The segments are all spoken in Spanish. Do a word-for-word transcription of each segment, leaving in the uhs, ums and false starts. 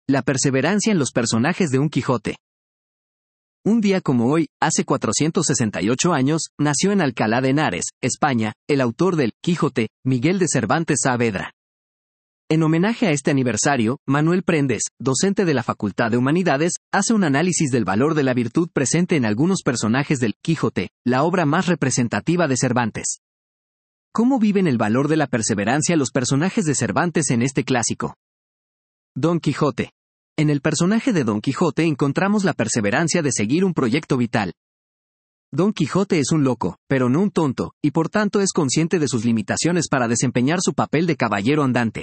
La perseverancia en los personajes de un Quijote. Un día como hoy, hace cuatrocientos sesenta y ocho años, nació en Alcalá de Henares, España, el autor del Quijote, Miguel de Cervantes Saavedra. En homenaje a este aniversario, Manuel Prendes, docente de la Facultad de Humanidades, hace un análisis del valor de la virtud presente en algunos personajes del Quijote, la obra más representativa de Cervantes. ¿Cómo viven el valor de la perseverancia los personajes de Cervantes en este clásico? Don Quijote. En el personaje de Don Quijote encontramos la perseverancia de seguir un proyecto vital. Don Quijote es un loco, pero no un tonto, y por tanto es consciente de sus limitaciones para desempeñar su papel de caballero andante.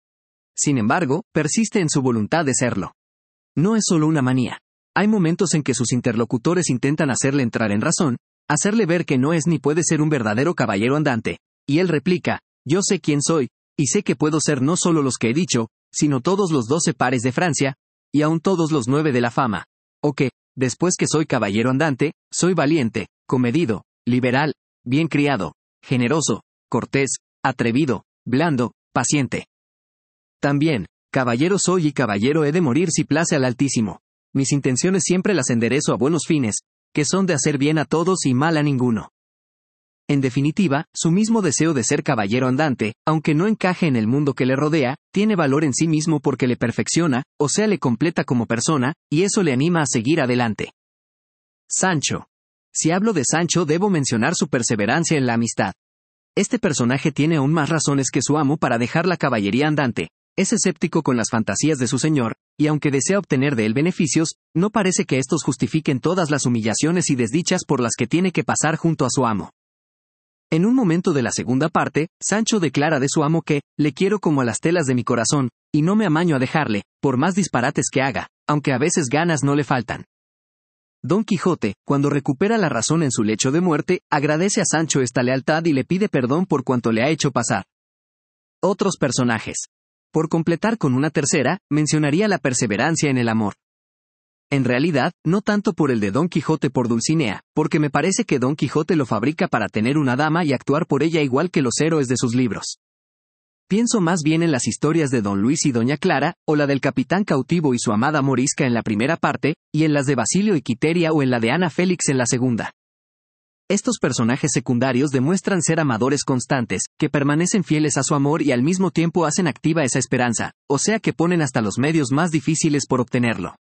Sin embargo, persiste en su voluntad de serlo. No es solo una manía. Hay momentos en que sus interlocutores intentan hacerle entrar en razón, hacerle ver que no es ni puede ser un verdadero caballero andante, y él replica: yo sé quién soy, y sé que puedo ser no solo los que he dicho, sino todos los doce pares de Francia, y aun todos los nueve de la fama, o que, después que soy caballero andante, soy valiente, comedido, liberal, bien criado, generoso, cortés, atrevido, blando, paciente. También, caballero soy y caballero he de morir si place al Altísimo. Mis intenciones siempre las enderezo a buenos fines, que son de hacer bien a todos y mal a ninguno. En definitiva, su mismo deseo de ser caballero andante, aunque no encaje en el mundo que le rodea, tiene valor en sí mismo porque le perfecciona, o sea le completa como persona, y eso le anima a seguir adelante. Sancho. Si hablo de Sancho debo mencionar su perseverancia en la amistad. Este personaje tiene aún más razones que su amo para dejar la caballería andante. Es escéptico con las fantasías de su señor, y aunque desea obtener de él beneficios, no parece que estos justifiquen todas las humillaciones y desdichas por las que tiene que pasar junto a su amo. En un momento de la segunda parte, Sancho declara de su amo que, le quiero como a las telas de mi corazón, y no me amaño a dejarle, por más disparates que haga, aunque a veces ganas no le faltan. Don Quijote, cuando recupera la razón en su lecho de muerte, agradece a Sancho esta lealtad y le pide perdón por cuanto le ha hecho pasar. Otros personajes. Por completar con una tercera, mencionaría la perseverancia en el amor. En realidad, no tanto por el de Don Quijote por Dulcinea, porque me parece que Don Quijote lo fabrica para tener una dama y actuar por ella igual que los héroes de sus libros. Pienso más bien en las historias de Don Luis y Doña Clara, o la del capitán cautivo y su amada morisca en la primera parte, y en las de Basilio y Quiteria o en la de Ana Félix en la segunda. Estos personajes secundarios demuestran ser amadores constantes, que permanecen fieles a su amor y al mismo tiempo hacen activa esa esperanza, o sea que ponen hasta los medios más difíciles por obtenerlo.